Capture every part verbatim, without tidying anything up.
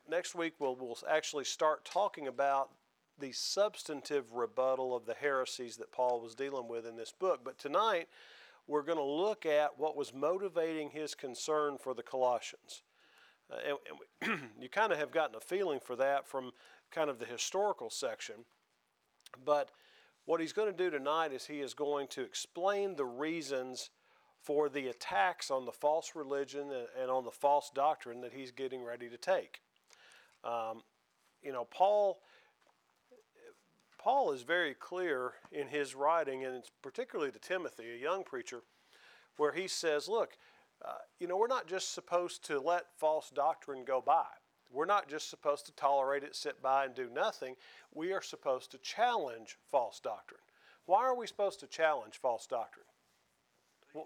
next week we'll, we'll actually start talking about the substantive rebuttal of the heresies that Paul was dealing with in this book. But tonight we're going to look at what was motivating his concern for the Colossians. Uh, and, and you kind of have gotten a feeling for that from kind of the historical section. But what he's going to do tonight is he is going to explain the reasons for the attacks on the false religion and, and on the false doctrine that he's getting ready to take. Um, you know, Paul... Paul is very clear in his writing, and it's particularly to Timothy, a young preacher, where he says, look, uh, you know, we're not just supposed to let false doctrine go by. We're not just supposed to tolerate it, sit by, and do nothing. We are supposed to challenge false doctrine. Why are we supposed to challenge false doctrine? Well,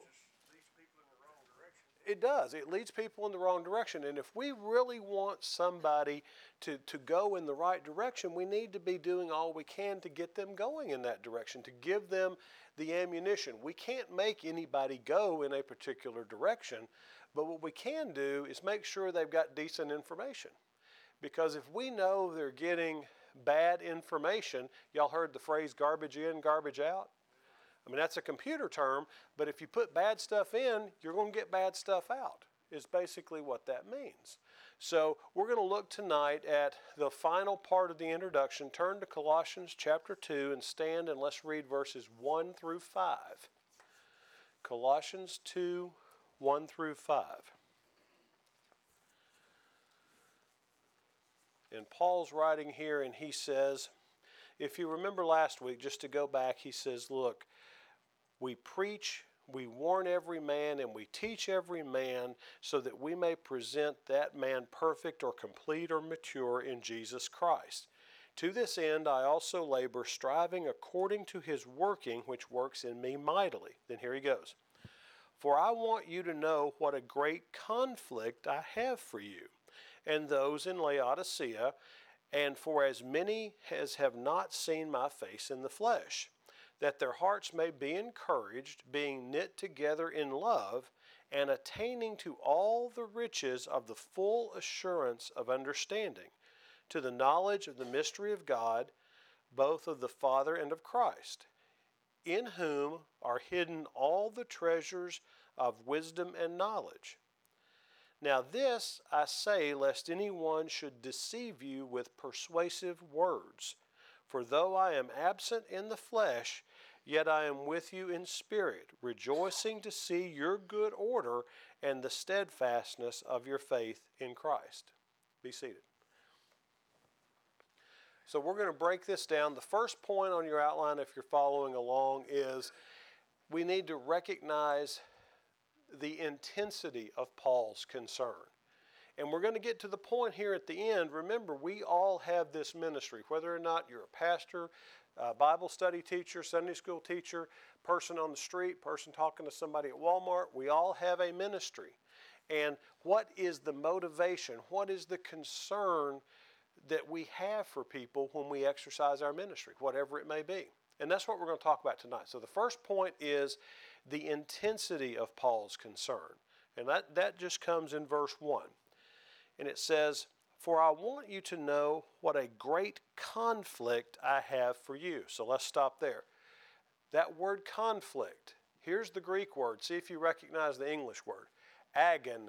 it does. It leads people in the wrong direction. And if we really want somebody to, to go in the right direction, we need to be doing all we can to get them going in that direction, to give them the ammunition. We can't make anybody go in a particular direction, but what we can do is make sure they've got decent information. Because if we know they're getting bad information, y'all heard the phrase garbage in, garbage out? I mean, that's a computer term, but if you put bad stuff in, you're going to get bad stuff out, is basically what that means. So we're going to look tonight at the final part of the introduction. Turn to Colossians chapter two and stand and let's read verses one through five. Colossians two, one through five. And Paul's writing here and he says, if you remember last week, just to go back, he says, look, we preach, we warn every man, and we teach every man so that we may present that man perfect or complete or mature in Jesus Christ. To this end I also labor, striving according to his working, which works in me mightily. Then here he goes. For I want you to know what a great conflict I have for you and those in Laodicea, and for as many as have not seen my face in the flesh, that their hearts may be encouraged, being knit together in love, and attaining to all the riches of the full assurance of understanding, to the knowledge of the mystery of God, both of the Father and of Christ, in whom are hidden all the treasures of wisdom and knowledge. Now this I say, lest anyone should deceive you with persuasive words. For though I am absent in the flesh, yet I am with you in spirit, rejoicing to see your good order and the steadfastness of your faith in Christ. Be seated. So we're going to break this down. The first point on your outline, if you're following along, is we need to recognize the intensity of Paul's concern. And we're going to get to the point here at the end. Remember, we all have this ministry, whether or not you're a pastor, a Bible study teacher, Sunday school teacher, person on the street, person talking to somebody at Walmart. We all have a ministry. And what is the motivation? What is the concern that we have for people when we exercise our ministry, whatever it may be? And that's what we're going to talk about tonight. So the first point is the intensity of Paul's concern. And that, that just comes in verse one. And it says, for I want you to know what a great conflict I have for you. So let's stop there. That word conflict, here's the Greek word. See if you recognize the English word. Agon.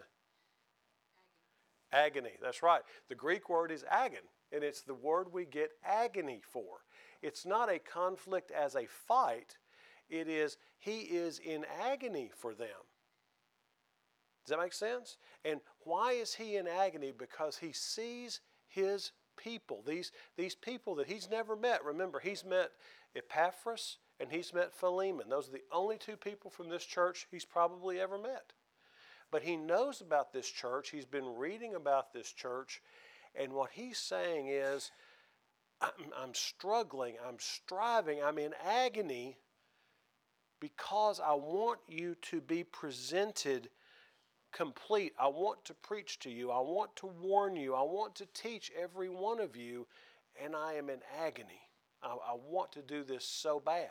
Agony. Agony, that's right. The Greek word is agon, and it's the word we get agony for. It's not a conflict as a fight. It is, he is in agony for them. Does that make sense? And why is he in agony? Because he sees his people, these, these people that he's never met. Remember, he's met Epaphras and he's met Philemon. Those are the only two people from this church he's probably ever met. But he knows about this church. He's been reading about this church. And what he's saying is, I'm, I'm struggling, I'm striving, I'm in agony because I want you to be presented complete. I want to preach to you. I want to warn you. I want to teach every one of you, and I am in agony. I, I want to do this so bad.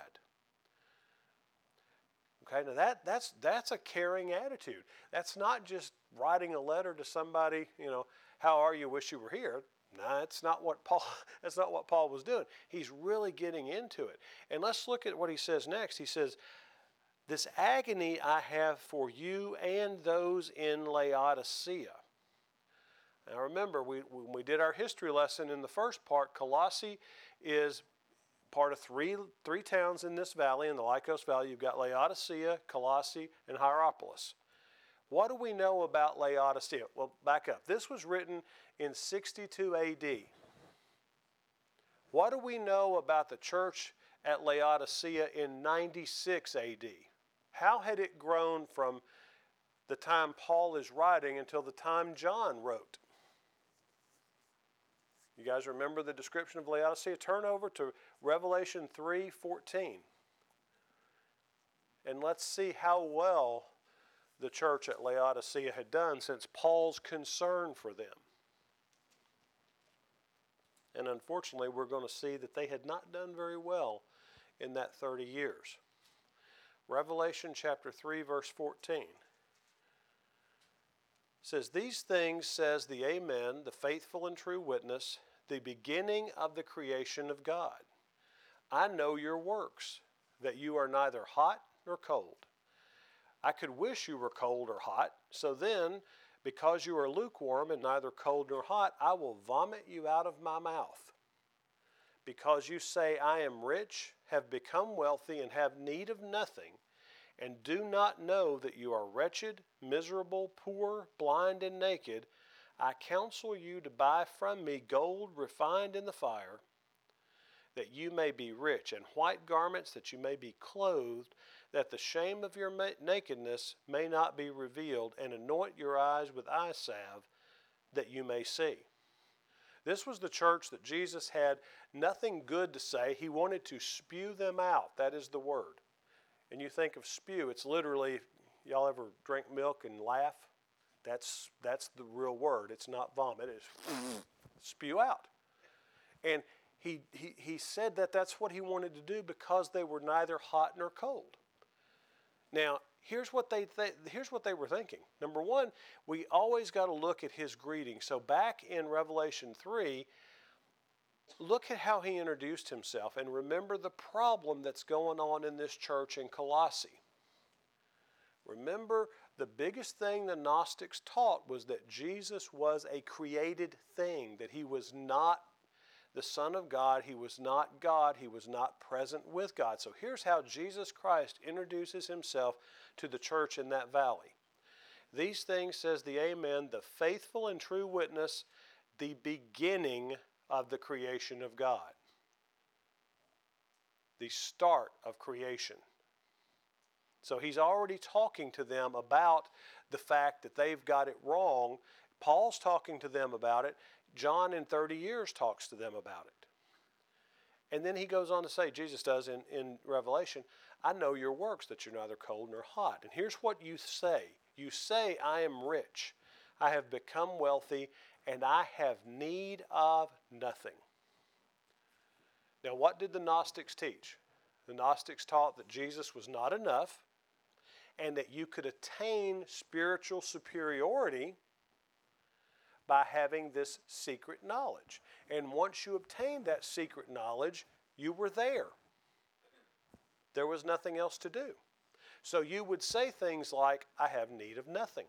Okay, now that, that's, that's a caring attitude. That's not just writing a letter to somebody, you know, how are you? Wish you were here. No, that's not what Paul, that's not what Paul was doing. He's really getting into it. And let's look at what he says next. He says, this agony I have for you and those in Laodicea. Now remember, we, when we did our history lesson in the first part, Colossae is part of three, three towns in this valley, in the Lycos Valley. You've got Laodicea, Colossae, and Hierapolis. What do we know about Laodicea? Well, back up. This was written in sixty-two A D. What do we know about the church at Laodicea in ninety-six A D? How had it grown from the time Paul is writing until the time John wrote? You guys remember the description of Laodicea? Turn over to Revelation three fourteen. And let's see how well the church at Laodicea had done since Paul's concern for them. And unfortunately, we're going to see that they had not done very well in that thirty years. Revelation chapter three, verse fourteen says, these things says the Amen, the faithful and true witness, the beginning of the creation of God. I know your works, that you are neither hot nor cold. I could wish you were cold or hot, so then, because you are lukewarm and neither cold nor hot, I will vomit you out of my mouth. Because you say, I am rich, have become wealthy, and have need of nothing, and do not know that you are wretched, miserable, poor, blind, and naked, I counsel you to buy from me gold refined in the fire, that you may be rich, and white garments that you may be clothed, that the shame of your nakedness may not be revealed, and anoint your eyes with eye salve, that you may see. This was the church that Jesus had nothing good to say. He wanted to spew them out. That is the word. And you think of spew, it's literally, y'all ever drink milk and laugh? That's, that's the real word. It's not vomit. It's spew out. And he, he, he said that that's what he wanted to do because they were neither hot nor cold. Now, here's what they th- here's what they were thinking. Number one, we always got to look at his greeting. So back in Revelation three, look at how he introduced himself and remember the problem that's going on in this church in Colossae. Remember, the biggest thing the Gnostics taught was that Jesus was a created thing, that he was not the Son of God, he was not God, he was not present with God. So here's how Jesus Christ introduces himself to the church in that valley. These things says the Amen, the faithful and true witness, the beginning of the creation of God. The start of creation. So he's already talking to them about the fact that they've got it wrong. Paul's talking to them about it. John in thirty years talks to them about it. And then he goes on to say, Jesus does in, in Revelation, I know your works, that you're neither cold nor hot. And here's what you say. You say, I am rich, I have become wealthy, and I have need of nothing. Now, what did the Gnostics teach? The Gnostics taught that Jesus was not enough, and that you could attain spiritual superiority by having this secret knowledge. And once you obtained that secret knowledge, you were there. There was nothing else to do. So you would say things like, I have need of nothing.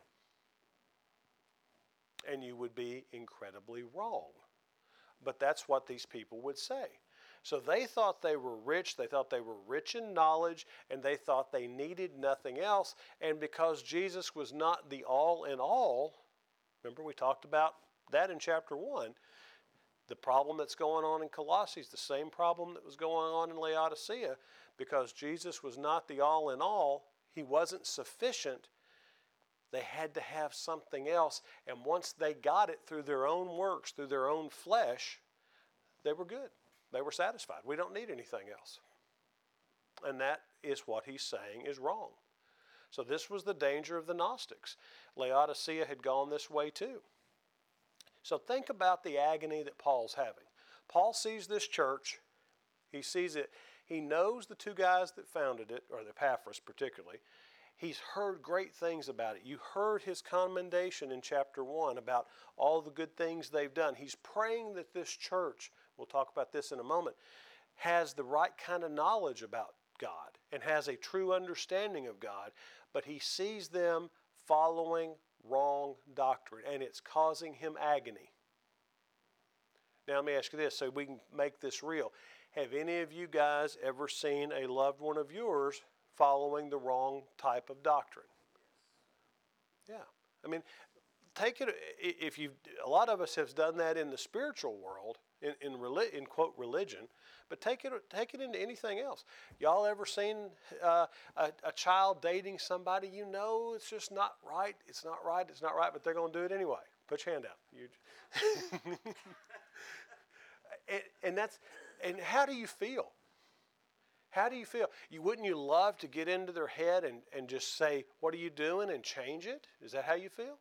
And you would be incredibly wrong. But that's what these people would say. So they thought they were rich, they thought they were rich in knowledge, and they thought they needed nothing else. And because Jesus was not the all in all, remember we talked about that in chapter one, the problem that's going on in Colossae is the same problem that was going on in Laodicea. Because Jesus was not the all in all, he wasn't sufficient, they had to have something else. And once they got it through their own works, through their own flesh, they were good. They were satisfied. We don't need anything else. And that is what he's saying is wrong. So this was the danger of the Gnostics. Laodicea had gone this way too. So think about the agony that Paul's having. Paul sees this church. He sees it. He knows the two guys that founded it, or the Epaphras particularly. He's heard great things about it. You heard his commendation in chapter one about all the good things they've done. He's praying that this church, we'll talk about this in a moment, has the right kind of knowledge about God and has a true understanding of God, but he sees them following wrong doctrine, and it's causing him agony. Now let me ask you this so we can make this real. Have any of you guys ever seen a loved one of yours following the wrong type of doctrine? Yeah. I mean, take it, if you, a lot of us have done that in the spiritual world, in, in, in quote, religion, but take it, take it into anything else. Y'all ever seen uh, a, a child dating somebody you know it's just not right, it's not right, it's not right, but they're going to do it anyway? Put your hand out. You, and, and that's, and how do you feel? How do you feel? You, wouldn't you love to get into their head and, and just say, what are you doing, and change it? Is that how you feel?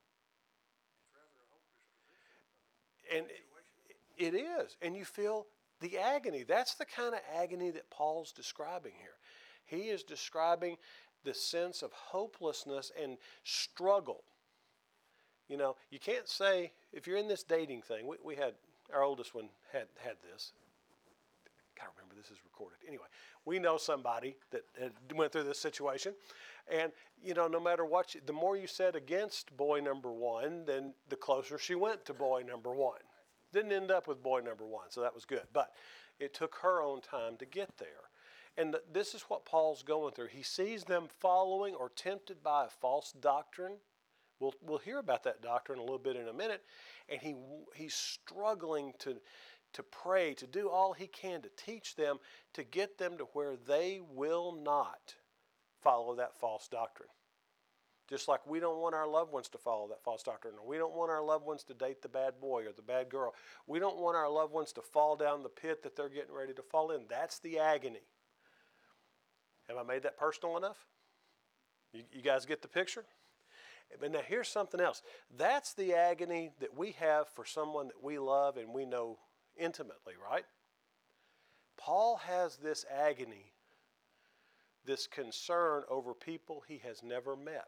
And it, it is. And you feel the agony. That's the kind of agony that Paul's describing here. He is describing the sense of hopelessness and struggle. You know, you can't say, if you're in this dating thing, we, we had, our oldest one had, had this. God, remember this is recorded. Anyway, we know somebody that, that went through this situation. And, you know, no matter what, you, the more you said against boy number one, then the closer she went to boy number one. Didn't end up with boy number one, so that was good. But it took her own time to get there. And th- this is what Paul's going through. He sees them following or tempted by a false doctrine. We'll, we'll hear about that doctrine a little bit in a minute. And he he's struggling to... to pray, to do all he can to teach them, to get them to where they will not follow that false doctrine. Just like we don't want our loved ones to follow that false doctrine, or we don't want our loved ones to date the bad boy or the bad girl. We don't want our loved ones to fall down the pit that they're getting ready to fall in. That's the agony. Have I made that personal enough? You, you guys get the picture? But now here's something else. That's the agony that we have for someone that we love and we know intimately, right? Paul has this agony, this concern over people he has never met.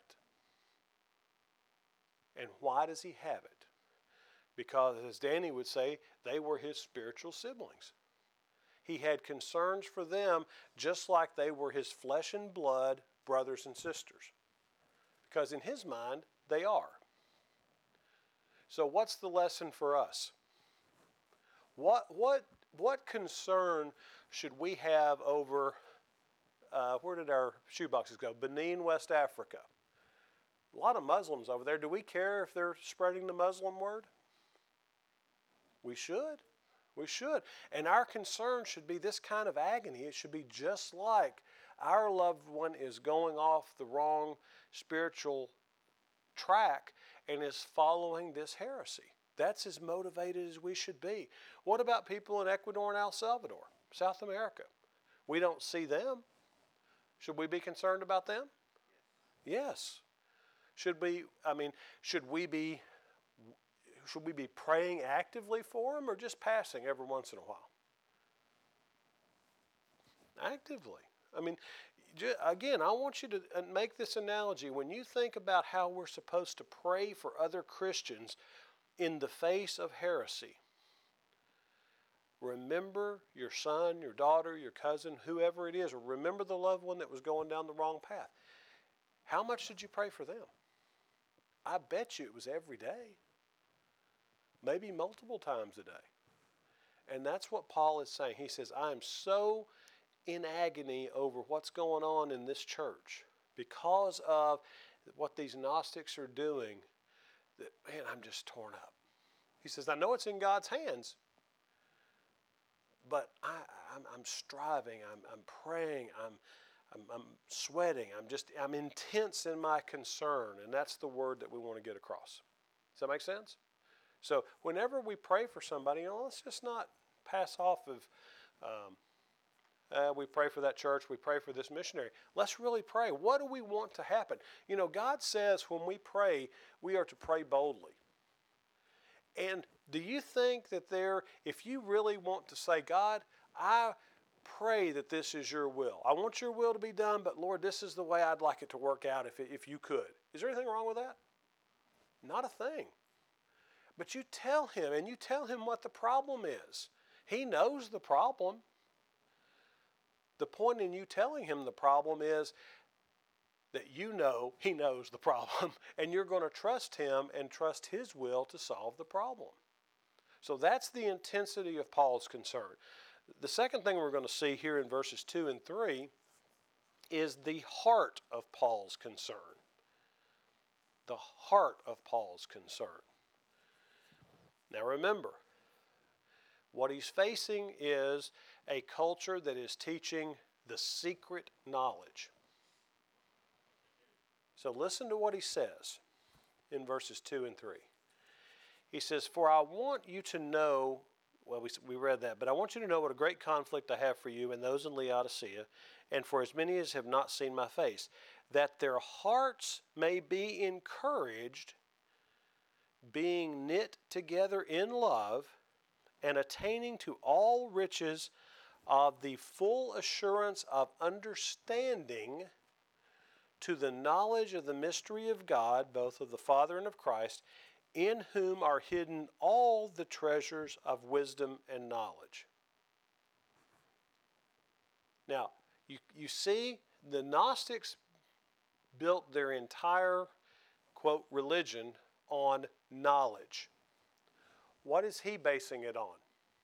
And why does he have it? Because, as Danny would say, they were his spiritual siblings. He had concerns for them just like they were his flesh and blood brothers and sisters. Because in his mind, they are. So what's the lesson for us? What what what concern should we have over, uh, where did our shoeboxes go? Benin, West Africa. A lot of Muslims over there. Do we care if they're spreading the Muslim word? We should. We should. And our concern should be this kind of agony. It should be just like our loved one is going off the wrong spiritual track and is following this heresy. That's as motivated as we should be. What about people in Ecuador and El Salvador, South America? We don't see them. Should we be concerned about them? Yes. Should we, I mean, should we be, should we be praying actively for them or just passing every once in a while? Actively. I mean, again, I want you to make this analogy. When you think about how we're supposed to pray for other Christians in the face of heresy, remember your son, your daughter, your cousin, whoever it is, or remember the loved one that was going down the wrong path. How much did you pray for them? I bet you it was every day, maybe multiple times a day. And that's what Paul is saying. He says, I am so in agony over what's going on in this church because of what these Gnostics are doing, that, man, I'm just torn up. He says, I know it's in God's hands, but I, I'm, I'm striving, I'm, I'm praying, I'm, I'm, I'm sweating, I'm just, I'm intense in my concern, and that's the word that we want to get across. Does that make sense? So whenever we pray for somebody, you know, let's just not pass off of, um, uh, we pray for that church, we pray for this missionary. Let's really pray. What do we want to happen? You know, God says when we pray, we are to pray boldly. And do you think that there, if you really want to say, God, I pray that this is your will. I want your will to be done, but Lord, this is the way I'd like it to work out if, it, if you could. Is there anything wrong with that? Not a thing. But you tell him, and you tell him what the problem is. He knows the problem. The point in you telling him the problem is that you know he knows the problem, and you're going to trust him and trust his will to solve the problem. So that's the intensity of Paul's concern. The second thing we're going to see here in verses two and three is the heart of Paul's concern. The heart of Paul's concern. Now remember, what he's facing is a culture that is teaching the secret knowledge. So listen to what he says in verses two and three. He says, "For I want you to know," well, we, we read that, "but I want you to know what a great conflict I have for you and those in Laodicea, and for as many as have not seen my face, that their hearts may be encouraged, being knit together in love, and attaining to all riches of the full assurance of understanding, to the knowledge of the mystery of God, both of the Father and of Christ, in whom are hidden all the treasures of wisdom and knowledge." Now, you, you see, the Gnostics built their entire, quote, religion on knowledge. What is he basing it on?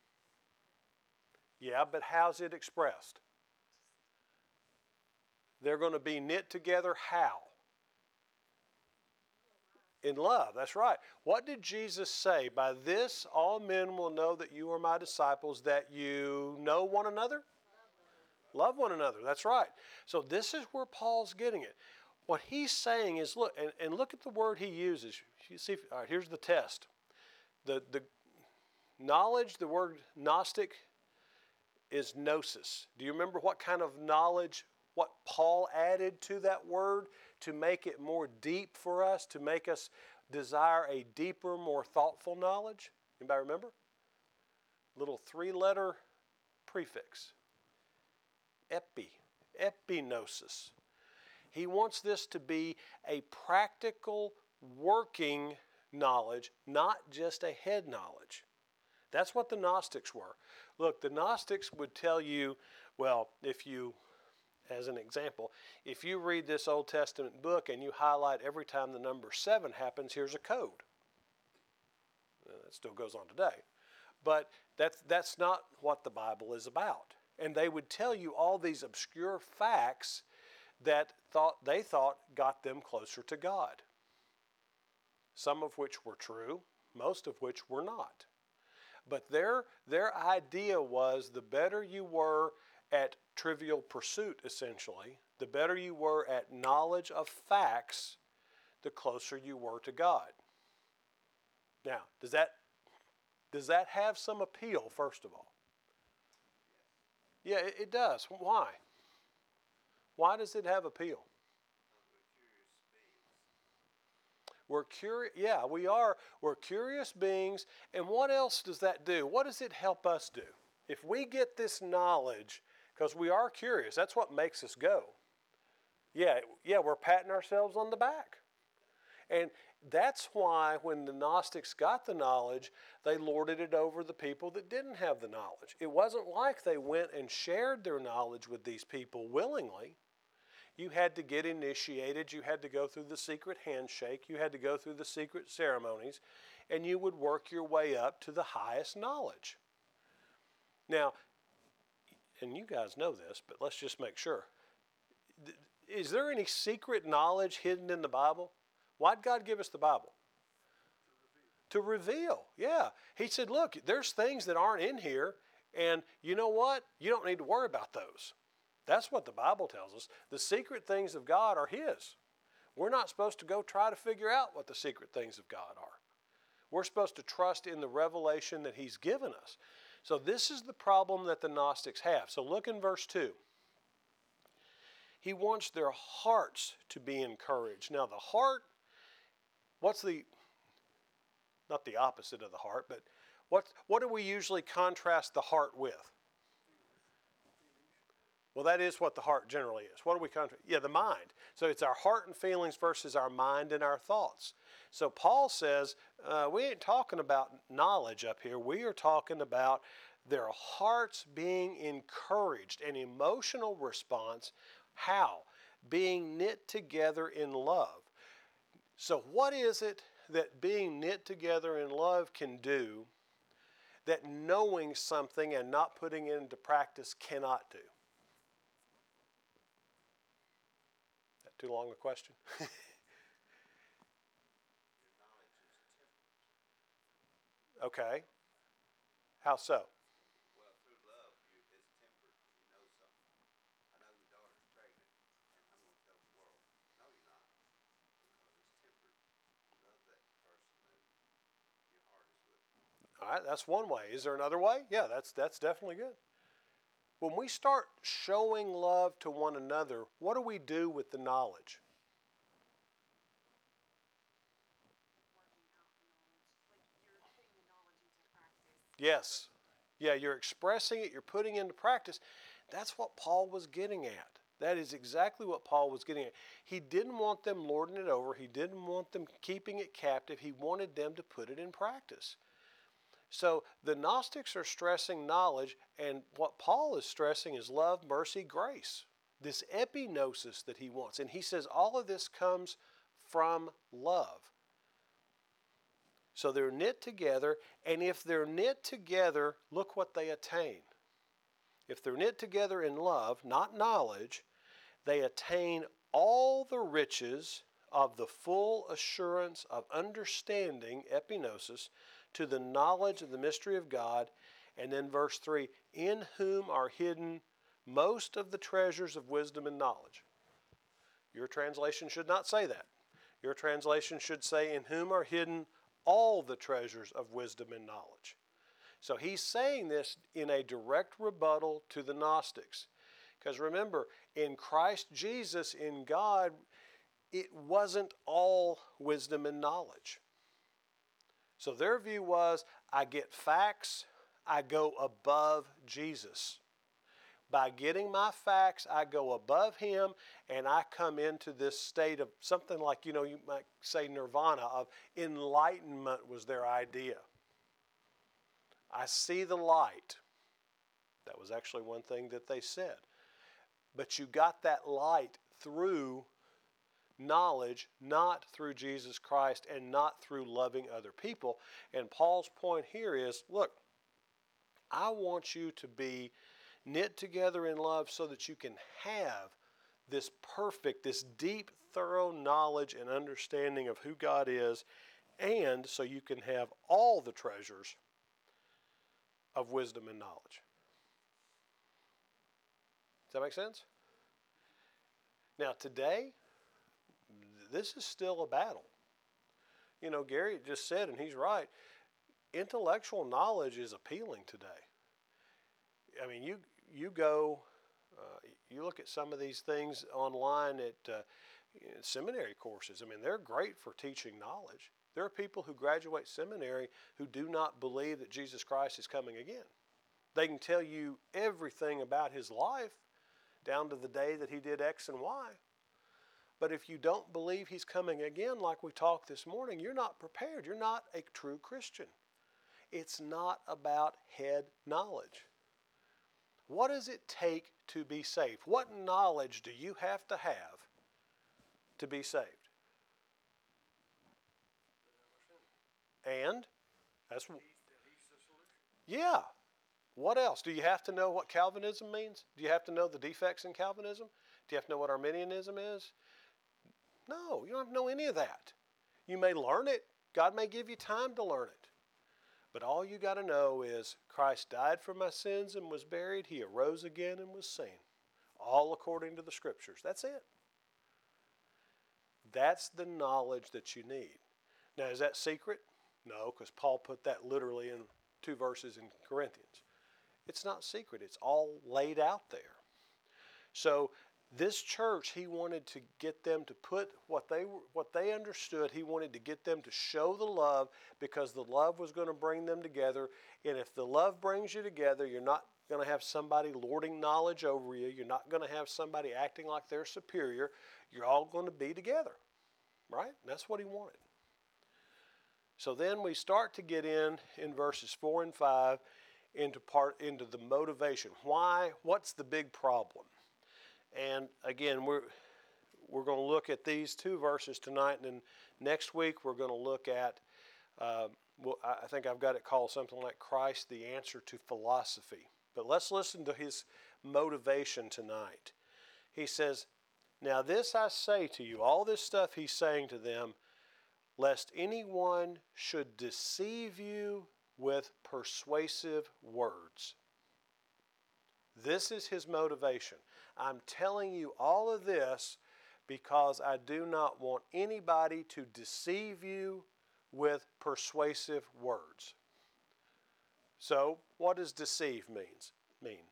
Yeah, but how's it expressed? They're going to be knit together how? In love, that's right. What did Jesus say? "By this all men will know that you are my disciples, that you know one another?" Love one another, that's right. So this is where Paul's getting it. What he's saying is, look, and, and look at the word he uses. You see, all right, here's the test. The, the knowledge, the word Gnostic, is gnosis. Do you remember what kind of knowledge, what Paul added to that word to make it more deep for us, to make us desire a deeper, more thoughtful knowledge? Anybody remember? Little three-letter prefix. Epi, epignosis. He wants this to be a practical, working knowledge, not just a head knowledge. That's what the Gnostics were. Look, the Gnostics would tell you, well, if you, as an example, if you read this Old Testament book and you highlight every time the number seven happens, here's a code. Well, that still goes on today. But that's, that's not what the Bible is about. And they would tell you all these obscure facts that thought they thought got them closer to God. Some of which were true, most of which were not. But their, their idea was the better you were at trivial pursuit, essentially, the better you were at knowledge of facts, the closer you were to God. Now, does that, does that have some appeal, first of all? Yeah, it, it does. Why? Why does it have appeal? We're curious. Yeah, we are. We're curious beings. And what else does that do? What does it help us do? If we get this knowledge, because we are curious, that's what makes us go. Yeah, yeah, we're patting ourselves on the back. And that's why when the Gnostics got the knowledge, they lorded it over the people that didn't have the knowledge. It wasn't like they went and shared their knowledge with these people willingly. You had to get initiated. You had to go through the secret handshake. You had to go through the secret ceremonies. And you would work your way up to the highest knowledge. Now, and you guys know this, but let's just make sure. Is there any secret knowledge hidden in the Bible? Why'd God give us the Bible? To reveal. To reveal, yeah. He said, look, there's things that aren't in here, and you know what? You don't need to worry about those. That's what the Bible tells us. The secret things of God are His. We're not supposed to go try to figure out what the secret things of God are. We're supposed to trust in the revelation that He's given us. So this is the problem that the Gnostics have. So look in verse two. He wants their hearts to be encouraged. Now the heart, what's the, not the opposite of the heart, but what, what do we usually contrast the heart with? Well, that is what the heart generally is. What are we contra- Yeah, the mind. So it's our heart and feelings versus our mind and our thoughts. So Paul says, uh, we ain't talking about knowledge up here. We are talking about their hearts being encouraged, an emotional response. How? Being knit together in love. So what is it that being knit together in love can do that knowing something and not putting it into practice cannot do? That too long a question? Okay. How so? Well, through love, you, it's tempered. You know something. I know your daughter's pregnant, and I'm going to tell the world. No, you're not, because it's tempered. You love that person, and your heart is with them. All right, that's one way. Is there another way? Yeah, that's that's definitely good. When we start showing love to one another, what do we do with the knowledge? Working out the knowledge. Like you're putting the knowledge into practice. Yes. Yeah, you're expressing it, you're putting it into practice. That's what Paul was getting at. That is exactly what Paul was getting at. He didn't want them lording it over. He didn't want them keeping it captive. He wanted them to put it in practice. So the Gnostics are stressing knowledge, and what Paul is stressing is love, mercy, grace. This epignosis that he wants. And he says all of this comes from love. So they're knit together, and if they're knit together, look what they attain. If they're knit together in love, not knowledge, they attain all the riches of the full assurance of understanding, epignosis, to the knowledge of the mystery of God. And then verse three, in whom are hidden most of the treasures of wisdom and knowledge. Your translation should not say that. Your translation should say, in whom are hidden all the treasures of wisdom and knowledge. So he's saying this in a direct rebuttal to the Gnostics. Because remember, in Christ Jesus, in God, it wasn't all wisdom and knowledge. So their view was, I get facts, I go above Jesus. By getting my facts, I go above him, and I come into this state of something like, you know, you might say nirvana, of enlightenment was their idea. I see the light. That was actually one thing that they said. But you got that light through knowledge, not through Jesus Christ and not through loving other people. And Paul's point here is, look, I want you to be knit together in love so that you can have this perfect, this deep, thorough knowledge and understanding of who God is, and so you can have all the treasures of wisdom and knowledge. Does that make sense? Now today, this is still a battle. You know, Gary just said, and he's right, intellectual knowledge is appealing today. I mean, you you go, uh, you look at some of these things online at uh, seminary courses. I mean, they're great for teaching knowledge. There are people who graduate seminary who do not believe that Jesus Christ is coming again. They can tell you everything about his life down to the day that he did X and Y. But if you don't believe he's coming again, like we talked this morning, you're not prepared. You're not a true Christian. It's not about head knowledge. What does it take to be saved? What knowledge do you have to have to be saved? And that's yeah. What else? Do you have to know what Calvinism means? Do you have to know the defects in Calvinism? Do you have to know what Arminianism is? No, you don't have to know any of that. You may learn it. God may give you time to learn it. But all you got to know is Christ died for my sins and was buried. He arose again and was seen. All according to the Scriptures. That's it. That's the knowledge that you need. Now, is that secret? No, because Paul put that literally in two verses in Corinthians. It's not secret. It's all laid out there. So This church, he wanted to get them to put what they were, what they understood. He wanted to get them to show the love, because the love was going to bring them together. And if the love brings you together, you're not going to have somebody lording knowledge over you. You're not going to have somebody acting like they're superior. You're all going to be together, right? That's what he wanted. So then we start to get in in verses four and five into part into the motivation. Why? What's the big problem? And again, we're we're going to look at these two verses tonight, and then next week we're going to look at. Uh, well, I think I've got it called something like Christ, the answer to philosophy. But let's listen to his motivation tonight. He says, "Now this I say to you," all this stuff he's saying to them, "lest anyone should deceive you with persuasive words." This is his motivation. I'm telling you all of this because I do not want anybody to deceive you with persuasive words. So, what does deceive means mean?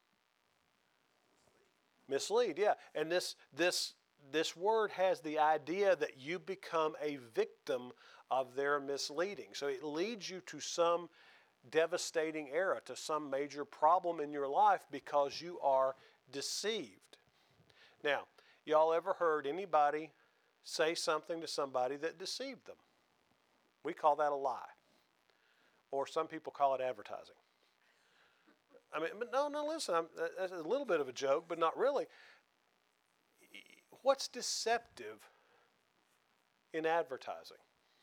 Mislead, yeah. And this this this word has the idea that you become a victim of their misleading. So it leads you to some devastating error, to some major problem in your life because you are deceived. Now, y'all ever heard anybody say something to somebody that deceived them? We call that a lie. Or some people call it advertising. I mean, but no, no, listen, I'm, that's a little bit of a joke, but not really. What's deceptive in advertising?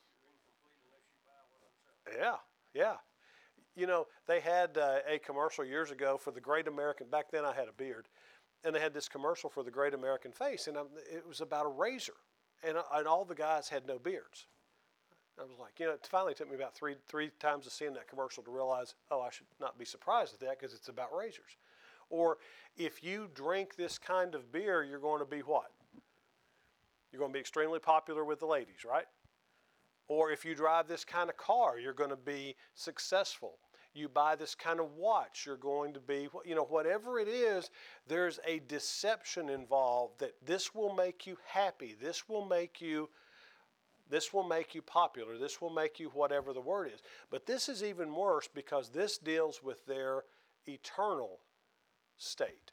Yeah, yeah. You know, they had uh, a commercial years ago for the Great American, back then I had a beard, and they had this commercial for the Great American Face, and um, it was about a razor, and, uh, and all the guys had no beards. I was like, you know, it finally took me about three three times of seeing that commercial to realize, oh, I should not be surprised at that because it's about razors. Or if you drink this kind of beer, you're going to be what? You're going to be extremely popular with the ladies, right? Or if you drive this kind of car, you're going to be successful. You buy this kind of watch, you're going to be, you know, whatever it is, there's a deception involved that this will make you happy. This will make you, this will make you popular. This will make you whatever the word is. But this is even worse because this deals with their eternal state.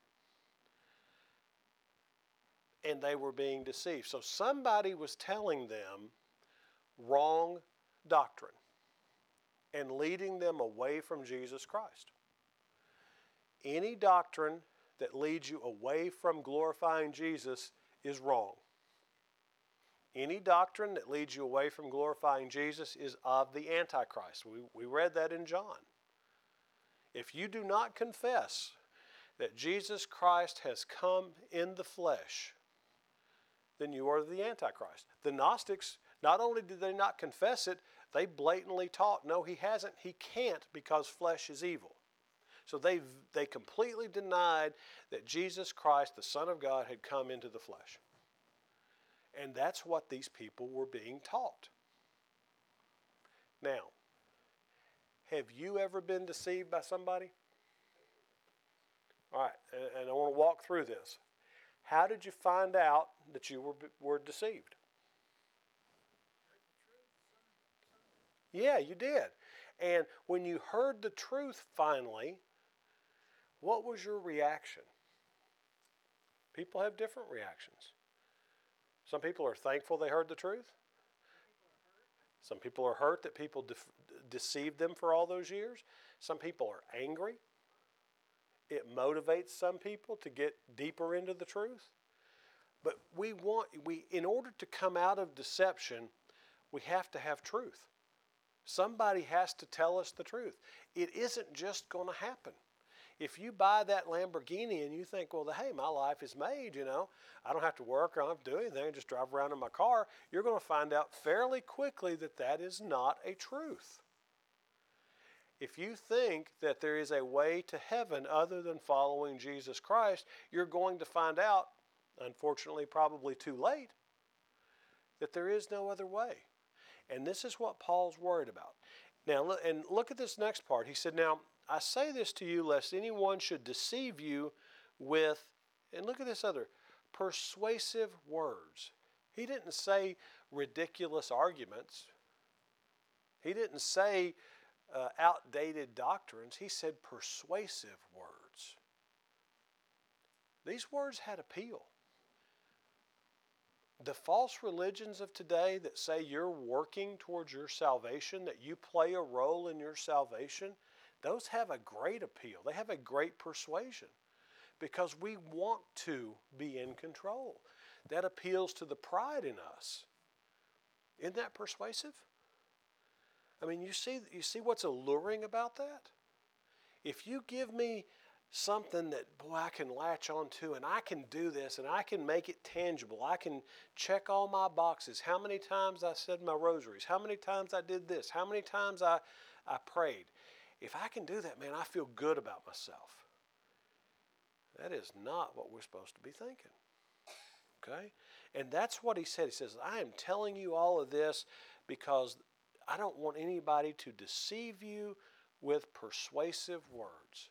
And they were being deceived. So somebody was telling them wrong doctrine and leading them away from Jesus Christ. Any doctrine that leads you away from glorifying Jesus is wrong. Any doctrine that leads you away from glorifying Jesus is of the Antichrist. We, we read that in John. If you do not confess that Jesus Christ has come in the flesh, then you are the Antichrist. The Gnostics, not only did they not confess it, they blatantly taught, no, he hasn't, he can't because flesh is evil. So they they completely denied that Jesus Christ, the Son of God, had come into the flesh. And that's what these people were being taught. Now, have you ever been deceived by somebody? All right, and, and I want to walk through this. How did you find out that you were, were deceived? Yeah, you did. And when you heard the truth finally, what was your reaction? People have different reactions. Some people are thankful they heard the truth. Some people are hurt that people de- deceived them for all those years. Some people are angry. It motivates some people to get deeper into the truth. But we want, we, in order to come out of deception, we have to have truth. Somebody has to tell us the truth. It isn't just going to happen. If you buy that Lamborghini and you think, well, hey, my life is made, you know, I don't have to work, I don't have to do anything, just drive around in my car, you're going to find out fairly quickly that that is not a truth. If you think that there is a way to heaven other than following Jesus Christ, you're going to find out, unfortunately probably too late, that there is no other way. And this is what Paul's worried about. Now, and look at this next part. He said, now, I say this to you lest anyone should deceive you with, and look at this other, persuasive words. He didn't say ridiculous arguments. He didn't say uh, outdated doctrines. He said persuasive words. These words had appeal. The false religions of today that say you're working towards your salvation, that you play a role in your salvation, those have a great appeal. They have a great persuasion because we want to be in control. That appeals to the pride in us. Isn't that persuasive? I mean, you see, you see what's alluring about that? If you give me something that, boy, I can latch onto and I can do this and I can make it tangible. I can check all my boxes. How many times I said my rosaries. How many times I did this. How many times I, I prayed. If I can do that, man, I feel good about myself. That is not what we're supposed to be thinking. Okay? And that's what he said. He says, I am telling you all of this because I don't want anybody to deceive you with persuasive words.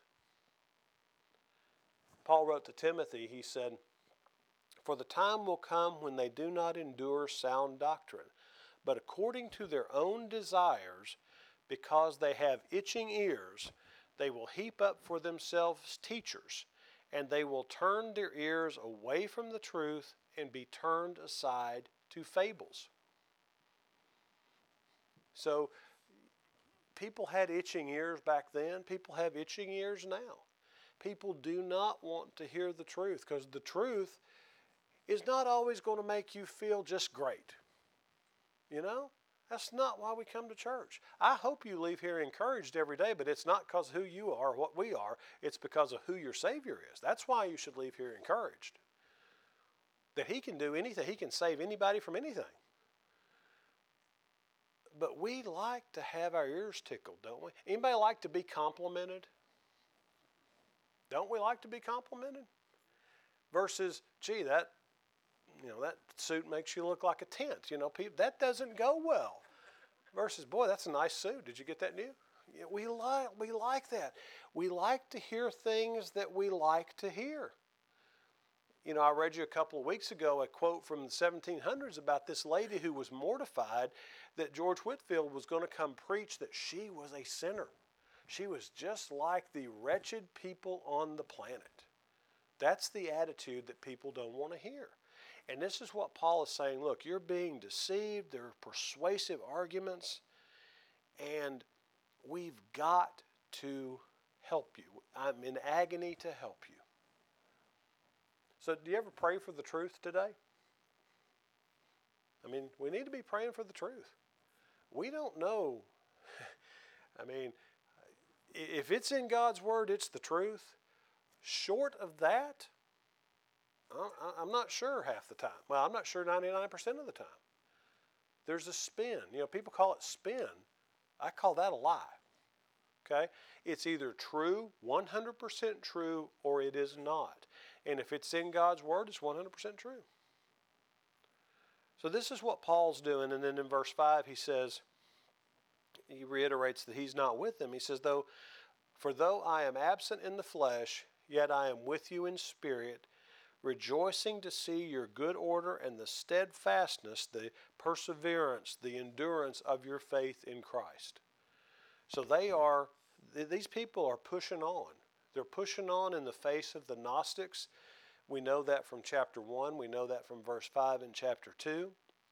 Paul wrote to Timothy, he said, for the time will come when they do not endure sound doctrine, but according to their own desires, because they have itching ears, they will heap up for themselves teachers, and they will turn their ears away from the truth and be turned aside to fables. So, people had itching ears back then. People have itching ears now. People do not want to hear the truth because the truth is not always going to make you feel just great. You know? That's not why we come to church. I hope you leave here encouraged every day, but it's not because of who you are or what we are. It's because of who your Savior is. That's why you should leave here encouraged. That He can do anything. He can save anybody from anything. But we like to have our ears tickled, don't we? Anybody like to be complimented? Don't we like to be complimented? Versus, gee, that, you know, that suit makes you look like a tent. You know, people, that doesn't go well. Versus, boy, that's a nice suit. Did you get that new? Yeah, we like we like that. We like to hear things that we like to hear. You know, I read you a couple of weeks ago a quote from the seventeen hundreds about this lady who was mortified that George Whitefield was going to come preach that she was a sinner. She was just like the wretched people on the planet. That's the attitude that people don't want to hear. And this is what Paul is saying. Look, you're being deceived. There are persuasive arguments. And we've got to help you. I'm in agony to help you. So do you ever pray for the truth today? I mean, we need to be praying for the truth. We don't know. I mean, if it's in God's Word, it's the truth. Short of that, I'm not sure half the time. Well, I'm not sure ninety-nine percent of the time. There's a spin. You know, people call it spin. I call that a lie. Okay? It's either true, one hundred percent true, or it is not. And if it's in God's Word, it's one hundred percent true. So this is what Paul's doing. And then in verse five, he says, he reiterates that he's not with them. He says, though, for though I am absent in the flesh, yet I am with you in spirit, rejoicing to see your good order and the steadfastness, the perseverance, the endurance of your faith in Christ. So they are, these people are pushing on. They're pushing on in the face of the Gnostics. We know that from chapter one. We know that from verse five in chapter two.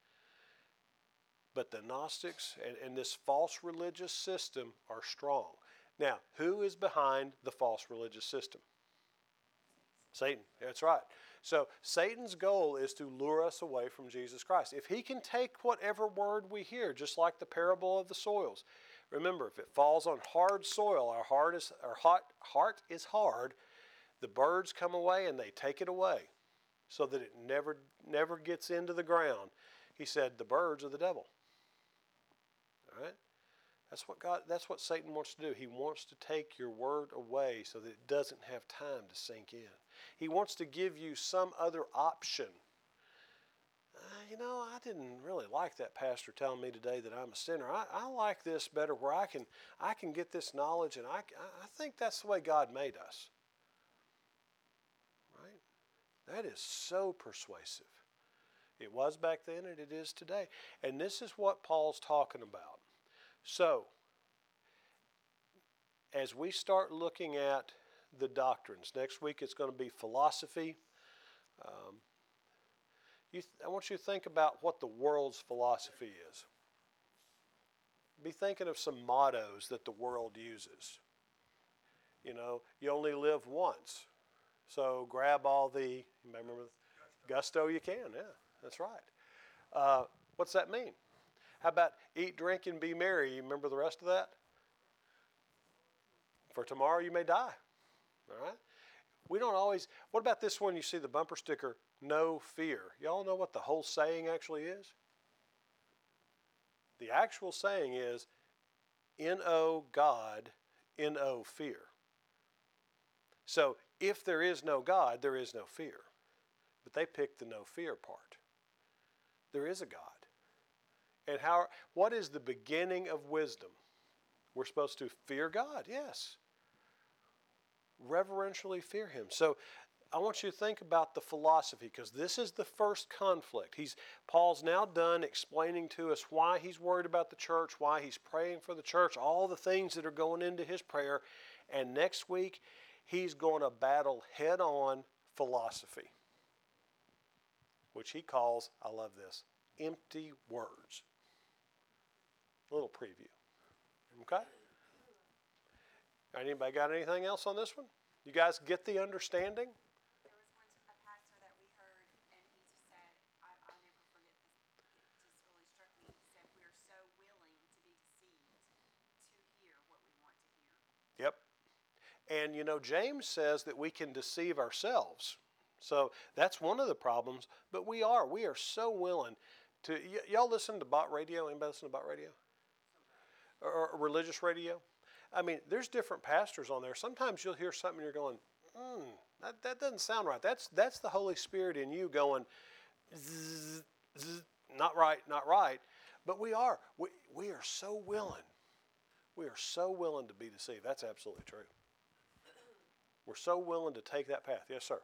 But the Gnostics and, and this false religious system are strong. Now, who is behind the false religious system? Satan. That's right. So Satan's goal is to lure us away from Jesus Christ. If he can take whatever word we hear, just like the parable of the soils. Remember, if it falls on hard soil, our heart is, our heart, heart is hard, the birds come away and they take it away so that it never, never gets into the ground. He said, the birds are the devil. All right? That's what God, that's what Satan wants to do. He wants to take your word away so that it doesn't have time to sink in. He wants to give you some other option. Uh, you know, I didn't really like that pastor telling me today that I'm a sinner. I, I like this better where I can I can get this knowledge, and I, I think that's the way God made us. Right? That is so persuasive. It was back then and it is today. And this is what Paul's talking about. So, as we start looking at the doctrines, next week it's going to be philosophy. Um, you th- I want you to think about what the world's philosophy is. Be thinking of some mottos that the world uses. You know, you only live once. So grab all the, you may remember, gusto you can. Yeah, that's right. Uh, what's that mean? How about eat, drink, and be merry? You remember the rest of that? For tomorrow you may die. All right? We don't always, what about this one? You see the bumper sticker, no fear. Y'all know what the whole saying actually is? The actual saying is, N O God, N O fear. So if there is no God, there is no fear. But they picked the no fear part. There is a God. And how? What is the beginning of wisdom? We're supposed to fear God, yes. Reverentially fear him. So I want you to think about the philosophy, because this is the first conflict. He's Paul's now done explaining to us why he's worried about the church, why he's praying for the church, all the things that are going into his prayer. And next week, he's going to battle head-on philosophy, which he calls, I love this, empty words. A little preview. Okay? Anybody got anything else on this one? You guys get the understanding? There was one, a pastor that we heard, and he just said, I, I'll never forget this. It just really struck me. He said, we're so willing to be deceived to hear what we want to hear. Yep. And you know, James says that we can deceive ourselves. So that's one of the problems. But we are. We are so willing to. Y- y'all listen to Bot Radio? Anybody listen to Bot Radio? Or, or religious radio? I mean, there's different pastors on there. Sometimes you'll hear something and you're going, hmm, that, that doesn't sound right. That's that's the Holy Spirit in you going, zzz, zzz, not right, not right. But we are. We, we are so willing. We are so willing to be deceived. That's absolutely true. We're so willing to take that path. Yes, sir.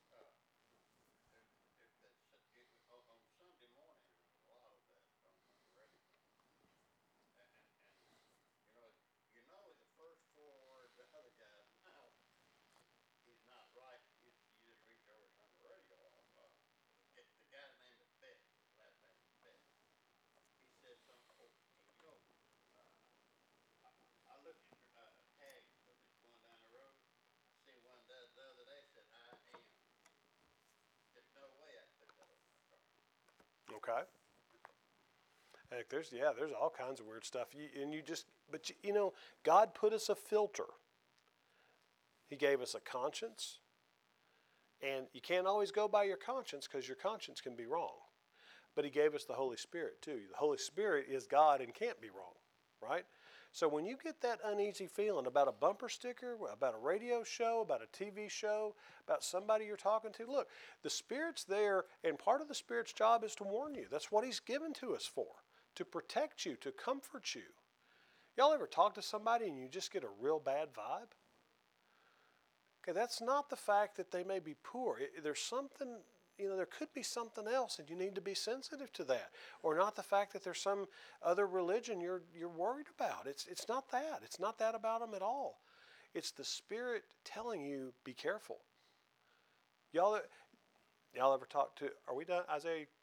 Okay. Heck, there's yeah, there's all kinds of weird stuff. You, and you just, but you, you know, God put us a filter. He gave us a conscience, and you can't always go by your conscience because your conscience can be wrong. But He gave us the Holy Spirit too. The Holy Spirit is God and can't be wrong, right? So when you get that uneasy feeling about a bumper sticker, about a radio show, about a T V show, about somebody you're talking to, look, the Spirit's there, and part of the Spirit's job is to warn you. That's what He's given to us for, to protect you, to comfort you. Y'all ever talk to somebody and you just get a real bad vibe? Okay, that's not the fact that they may be poor. It, there's something, you know, there could be something else, and you need to be sensitive to that. Or not the fact that there's some other religion you're you're worried about. It's it's not that. It's not that about them at all. It's the Spirit telling you, be careful. Y'all, y'all ever talk to? Are we done? Isaiah,